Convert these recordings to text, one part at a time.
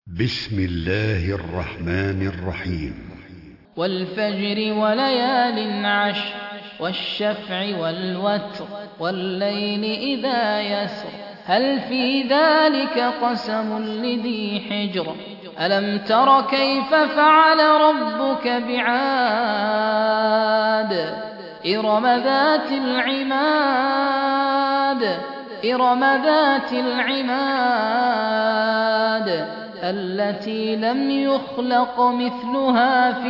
بسم الله الرحمن الرحيم. والفجر وليال عشر والشفع والوتر والليل إذا يسر هل في ذلك قسم لذي حجر ألم تر كيف فعل ربك بعاد إرم ذات العماد التي لم يخلق مثلها في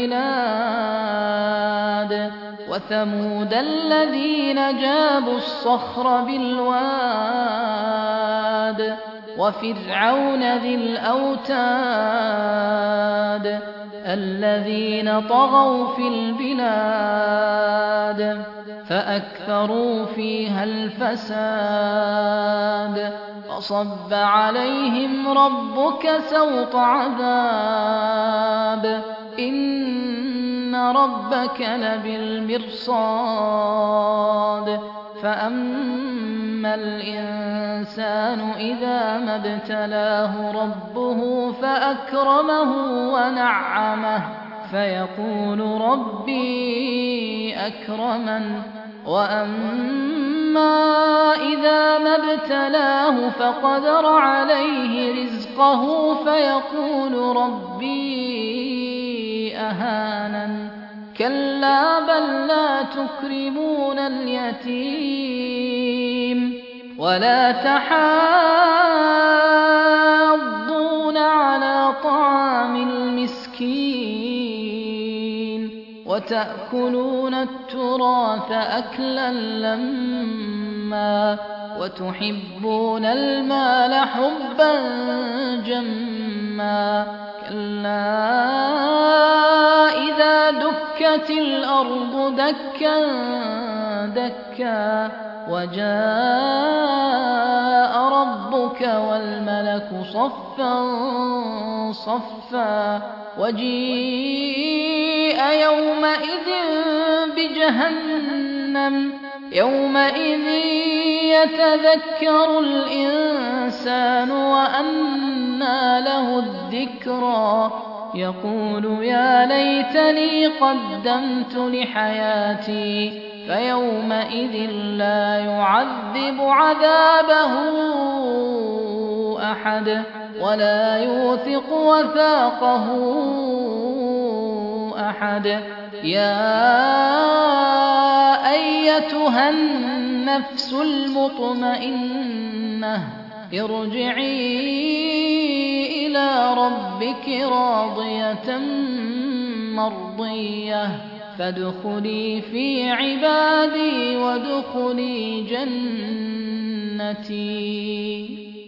البلاد وثمود الذين جابوا الصخر بالواد وفرعون ذي الأوتاد الذين طغوا في البلاد فأكثروا فيها الفساد فصب عليهم ربك سوط عذاب إن ربك لبالمرصاد فأما الإنسان إذا ما ابتلاه ربه فأكرمه ونعمه فيقول ربي أكرمن وأما إذا ما ابتلاه فقدر عليه رزقه فيقول ربي أهانن كلا بل لا تكرمون اليتيم ولا تحاضون على طعام المسكين وتأكلون التراث أكلا لما وتحبون المال حبا جما كلا إذا دكت الأرض دكا دكا وجاء ربك والملك صفا صفا وجيء يومئذ بجهنم يومئذ يتذكر الإنسان وأنى له الذكرى يقول يا ليتني قدمت لحياتي فيومئذ لا يعذب عذابه أحد ولا يوثق وثاقه أحد يا أيتها النفس المطمئنة ارجعي إلى ربك راضية مرضية فادخلي في عبادي وادخلي جنتي.